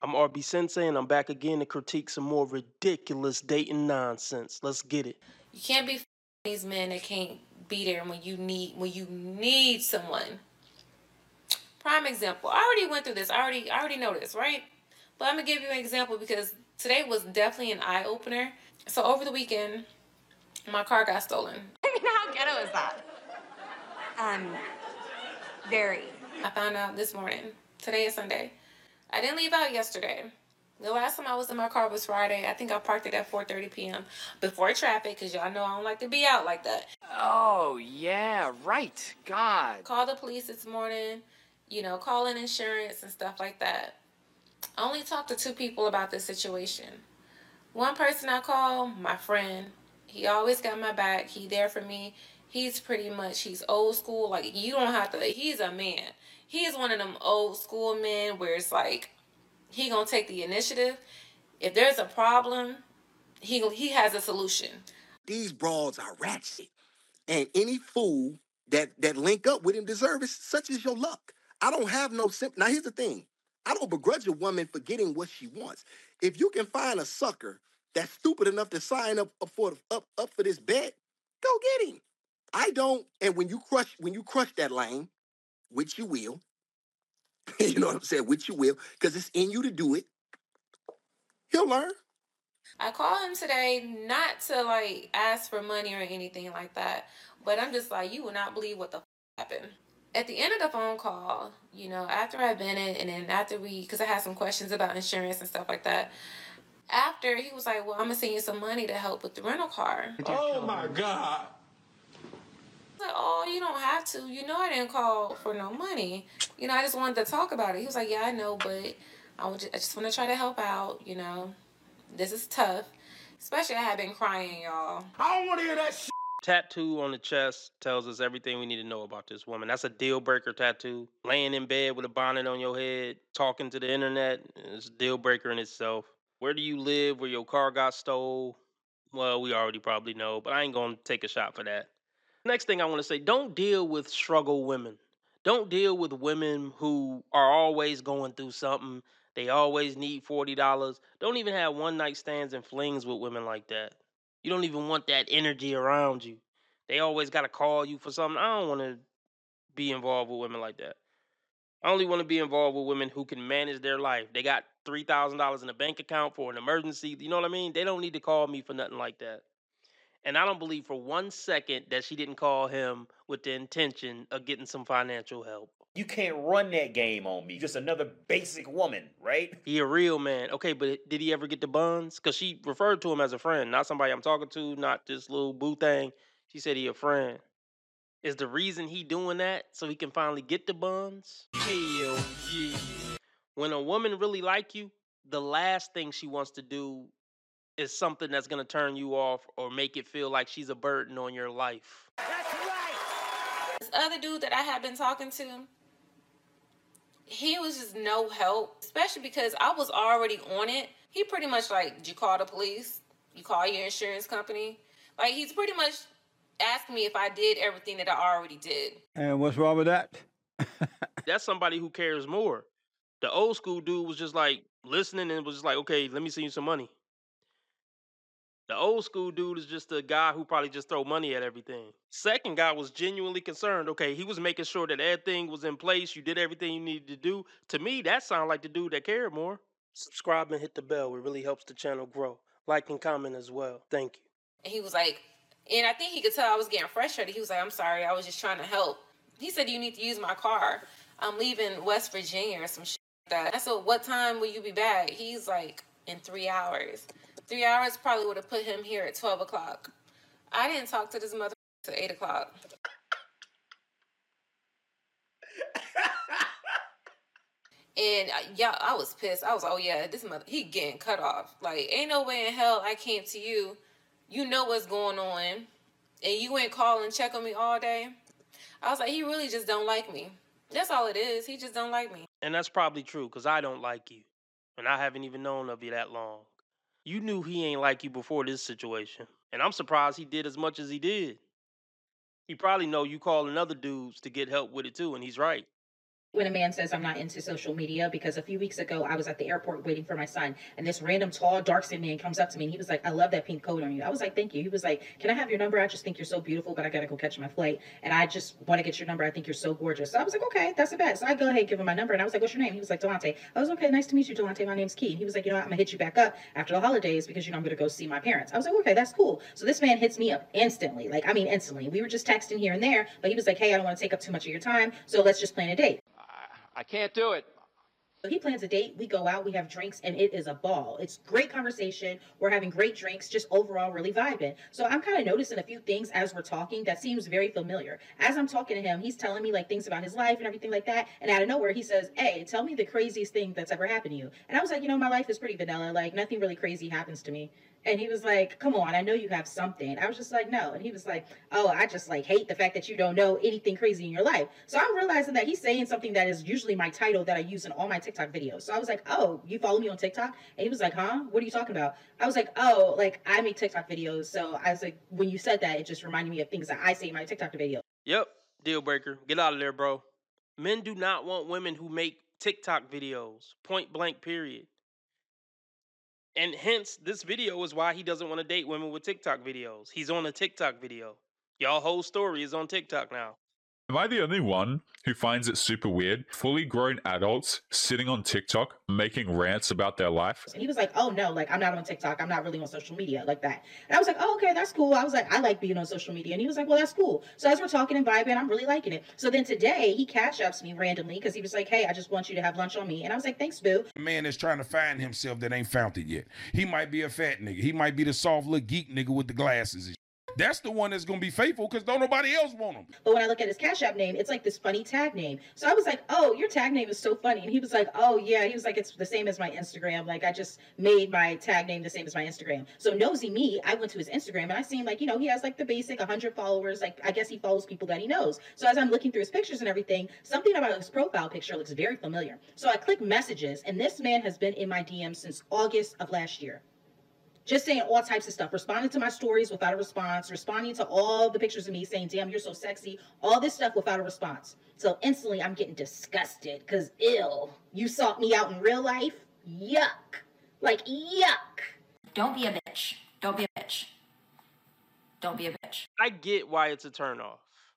I'm RB Sensei, and I'm back again to critique some more ridiculous dating nonsense. Let's get it. You can't be these men that can't be there when you need someone. Prime example. I already went through this. I already know this, right? But I'm gonna give you an example because today was definitely an eye opener. So over the weekend, my car got stolen. I mean, how ghetto is that? Very. I found out this morning. Today is Sunday. I didn't leave out yesterday. The last time I was in my car was Friday. I think I parked it at 4:30 p.m. before traffic because y'all know I don't like to be out like that. Oh, yeah, right. God. Called the police this morning, calling insurance and stuff like that. I only talked to two people about this situation. One person I call, my friend. He always got my back. He there for me. He's old school. Like, you don't have to, he's a man. He's one of them old school men where it's like, he gonna take the initiative. If there's a problem, he has a solution. These broads are ratchet. And any fool that link up with him deserves it. Such as your luck. I don't have no sympathy. Now, here's the thing. I don't begrudge a woman for getting what she wants. If you can find a sucker that's stupid enough to sign up for this bet, go get him. I don't. And when you crush that lane, which you will, you know what I'm saying, which you will, because it's in you to do it, he'll learn. I called him today not to like ask for money or anything like that, but I'm just like, you will not believe what the happened. At the end of the phone call, after I vented and then after because I had some questions about insurance and stuff like that, after he was like, well, I'm going to send you some money to help with the rental car. Oh my God. I was like, oh, you don't have to. I didn't call for no money. I just wanted to talk about it. He was like, yeah, I know, but I just want to try to help out, This is tough. Especially I have been crying, y'all. I don't want to hear that shit. Tattoo on the chest tells us everything we need to know about this woman. That's a deal breaker tattoo. Laying in bed with a bonnet on your head, talking to the internet, is a deal breaker in itself. Where do you live? Where your car got stole? Well, we already probably know, but I ain't gonna take a shot for that. Next thing I want to say, don't deal with struggle women. Don't deal with women who are always going through something. They always need $40. Don't even have one night stands and flings with women like that. You don't even want that energy around you. They always got to call you for something. I don't want to be involved with women like that. I only want to be involved with women who can manage their life. They got $3,000 in a bank account for an emergency. You know what I mean? They don't need to call me for nothing like that. And I don't believe for 1 second that she didn't call him with the intention of getting some financial help. You can't run that game on me. Just another basic woman, right? He a real man. Okay, but did he ever get the buns? Because she referred to him as a friend, not somebody I'm talking to, not this little boo thing. She said he a friend. Is the reason he doing that so he can finally get the buns? Hell yeah. When a woman really like you, the last thing she wants to do is something that's going to turn you off or make it feel like she's a burden on your life. That's right. This other dude that I had been talking to, he was just no help, especially because I was already on it. He pretty much like, did you call the police? You call your insurance company? Like, he's pretty much asking me if I did everything that I already did. And what's wrong with that? That's somebody who cares more. The old school dude was just like listening and was just like, okay, let me send you some money. The old school dude is just a guy who probably just throw money at everything. Second guy was genuinely concerned. Okay, he was making sure that everything was in place. You did everything you needed to do. To me, that sounded like the dude that cared more. Subscribe and hit the bell. It really helps the channel grow. Like and comment as well. Thank you. And he was like, and I think he could tell I was getting frustrated. He was like, I'm sorry, I was just trying to help. He said, you need to use my car. I'm leaving West Virginia or some shit like that. I said, what time will you be back? He's like, in 3 hours. 3 hours probably would have put him here at 12 o'clock. I didn't talk to this mother till 8 o'clock. And yeah, I was pissed. I was, oh yeah, this mother, he getting cut off. Like, ain't no way in hell I came to you. You know what's going on. And you ain't calling and check on me all day. I was like, he really just don't like me. That's all it is. He just don't like me. And that's probably true, because I don't like you. And I haven't even known of you that long. You knew he ain't like you before this situation. And I'm surprised he did as much as he did. He probably know you calling other dudes to get help with it too, and he's right. When a man says I'm not into social media, because a few weeks ago I was at the airport waiting for my son, and this random tall dark-skinned man comes up to me and he was like, I love that pink coat on you. I was like, thank you. He was like, can I have your number? I just think you're so beautiful, but I gotta go catch my flight and I just want to get your number. I think you're so gorgeous. So I was like, okay, that's the best. So I go ahead and give him my number, and I was like, what's your name? He was like, Delante. I was okay, nice to meet you, Delante. My name's Key. And he was like, you know what, I'm gonna hit you back up after the holidays because I'm gonna go see my parents. I was like, okay, that's cool. So this man hits me up instantly, instantly. We were just texting here and there, but he was like, hey, I don't want to take up too much of your time, so let's just plan a date. I can't do it. So he plans a date, we go out, we have drinks, and it is a ball. It's great conversation. We're having great drinks, just overall really vibing. So I'm kind of noticing a few things as we're talking that seems very familiar. As I'm talking to him, he's telling me like things about his life and everything like that. And out of nowhere, he says, hey, tell me the craziest thing that's ever happened to you. And I was like, my life is pretty vanilla. Like nothing really crazy happens to me. And he was like, come on, I know you have something. I was just like, no. And he was like, oh, I just like hate the fact that you don't know anything crazy in your life. So I'm realizing that he's saying something that is usually my title that I use in all my TikTok videos. So I was like, oh, you follow me on TikTok? And he was like, huh? What are you talking about? I was like, oh, like I make TikTok videos. So I was like, when you said that, it just reminded me of things that I say in my TikTok video. Yep, deal breaker. Get out of there, bro. Men do not want women who make TikTok videos. Point blank, period. And hence, this video is why he doesn't want to date women with TikTok videos. He's on a TikTok video. Y'all whole story is on TikTok now. Am I the only one who finds it super weird? Fully grown adults sitting on TikTok making rants about their life? And he was like, oh no, like I'm not on TikTok. I'm not really on social media like that. And I was like, oh, okay, that's cool. I was like, I like being on social media. And he was like, well, that's cool. So as we're talking and vibing, I'm really liking it. So then today he cash apps me randomly because he was like, hey, I just want you to have lunch on me. And I was like, thanks, boo. A man is trying to find himself that ain't found it yet. He might be a fat nigga. He might be the soft little geek nigga with the glasses and that's the one that's going to be faithful because don't nobody else want him. But when I look at his Cash App name, it's like this funny tag name. So I was like, oh, your tag name is so funny. And he was like, oh, yeah. He was like, it's the same as my Instagram. Like, I just made my tag name the same as my Instagram. So nosy me, I went to his Instagram and I seen like, he has like the basic 100 followers. Like, I guess he follows people that he knows. So as I'm looking through his pictures and everything, something about his profile picture looks very familiar. So I click messages and this man has been in my DMs since August of last year. Just saying all types of stuff, responding to my stories without a response, responding to all the pictures of me saying, damn, you're so sexy, all this stuff without a response. So instantly I'm getting disgusted because ew, you sought me out in real life? Yuck. Like, yuck. Don't be a bitch. Don't be a bitch. Don't be a bitch. I get why it's a turnoff.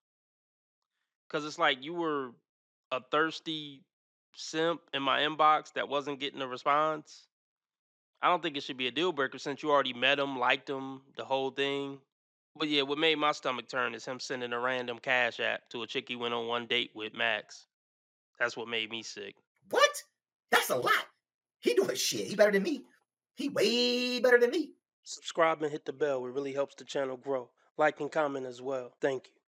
Because it's like you were a thirsty simp in my inbox that wasn't getting a response. I don't think it should be a deal breaker since you already met him, liked him, the whole thing. But yeah, what made my stomach turn is him sending a random Cash App to a chick he went on one date with, Max. That's what made me sick. What? That's a lot. He doing shit. He better than me. He way better than me. Subscribe and hit the bell. It really helps the channel grow. Like and comment as well. Thank you.